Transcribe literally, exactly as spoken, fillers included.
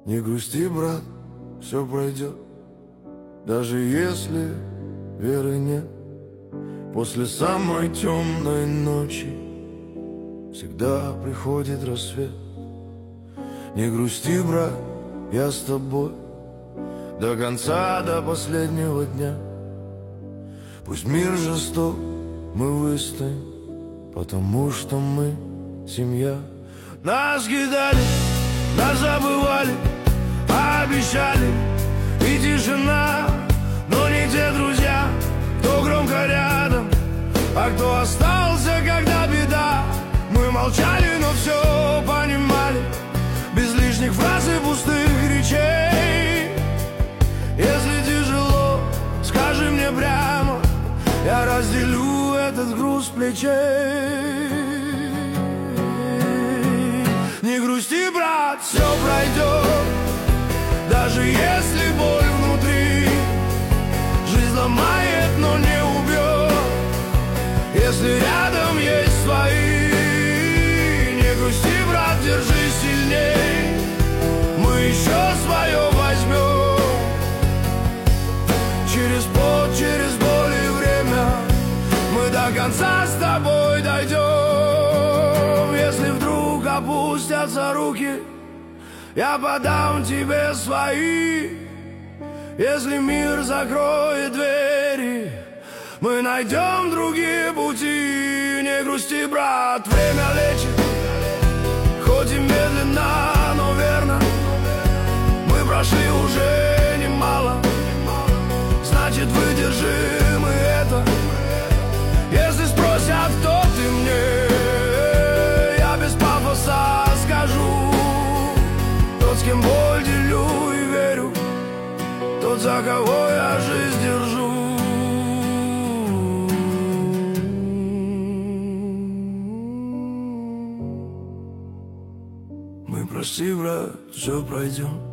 Не грусти, брат, все пройдет. Даже если веры нет, после самой темной ночи всегда приходит рассвет. Не грусти, брат, я с тобой до конца, до последнего дня. Пусть мир жесток, мы выстоим, потому что мы семья. Нас кидали, нас забывали, обещали и тишина. Но не те друзья, кто громко рядом, а кто остался, когда беда. Мы молчали, но все понимали, без лишних фраз и пустых речей. Если тяжело, скажи мне прямо, я разделю этот груз плечей. Не грусти, брат, все пройдет, даже если боль внутри. Жизнь ломает, но не убьет, если рядом есть свои. Не грусти, брат, держи сильней, мы еще свое возьмем. Через пот, через боль и время мы до конца с тобой дойдем. Если вдруг опустятся руки, я подам тебе свои. Если мир закроет двери, мы найдем другие пути. Не грусти, брат, время лечит, хоть и медленно, но верно. Мы прошли уже немало, значит, выдержим и это. Если спросят, кто ты мне, я без пафоса скажу: тот, с кем боль делю и верю, тот, за кого я жизнь держу. Мы, прости, брат, все пройдем.